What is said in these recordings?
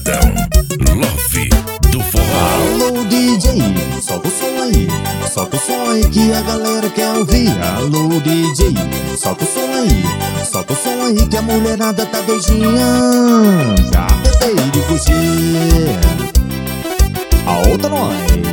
Pancadão, Love do forró. Alô DJ, solta o som aí, solta o som aí que a galera quer ouvir. Alô DJ, solta o som aí, solta o som aí que a mulherada tá doidinha. Já tentei de fugir, a outra nós.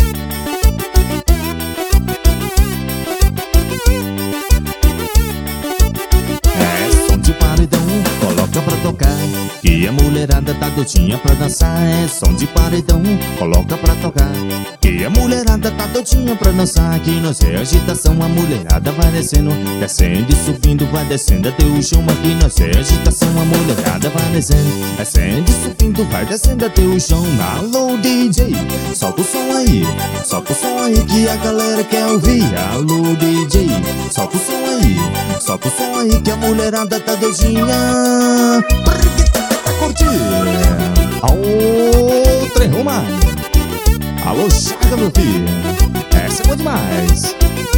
Coloca pra tocar, que a mulherada tá doidinha pra dançar. É som de paredão, coloca pra tocar, que a mulherada tá doidinha pra dançar. Aqui nós é agitação, a mulherada vai descendo, descendo e subindo, vai descendo até o chão. Aqui nós é agitação, a mulherada vai descendo, descendo e subindo, vai descendo até o chão. Alô DJ, solta o som aí, solta o som aí que a galera quer ouvir. Alô DJ, solta o som aí, solta o som aí que a mulherada tá doidinha pra curtir. Aô, trem Roma. Alô, Chaga, meu filho, essa é boa demais.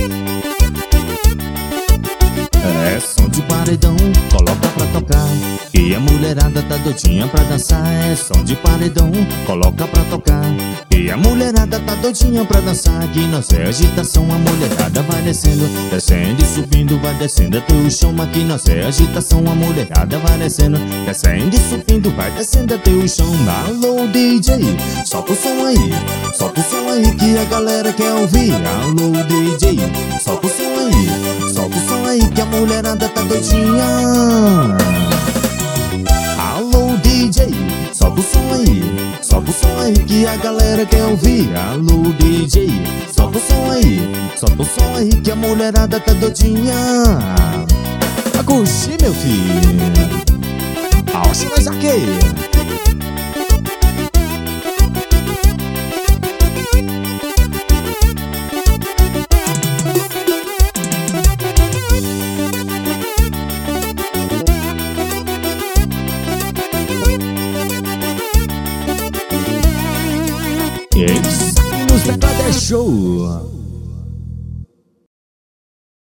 É som de paredão, coloca pra tocar, que a mulherada tá doidinha pra dançar. É som de paredão, coloca pra tocar, que a mulherada tá doidinha pra dançar. Aqui nós é agitação, a mulherada vai descendo, descendo e subindo, vai descendo até o chão. Aqui nós é agitação, a mulherada vai descendo, descendo e subindo, vai descendo até o chão. Alô DJ, solta o som aí, solta o som aí que a galera quer ouvir. Alô DJ, solta o som aí, solta o som aí que a mulherada tá doidinha. Alô DJ, solta o som aí, solta o som aí que a galera quer ouvir. Alô DJ, solta o som aí, solta o som aí que a mulherada tá doidinha pra curtir, meu filho. Alça nós aqui. Esse nos teclados é show.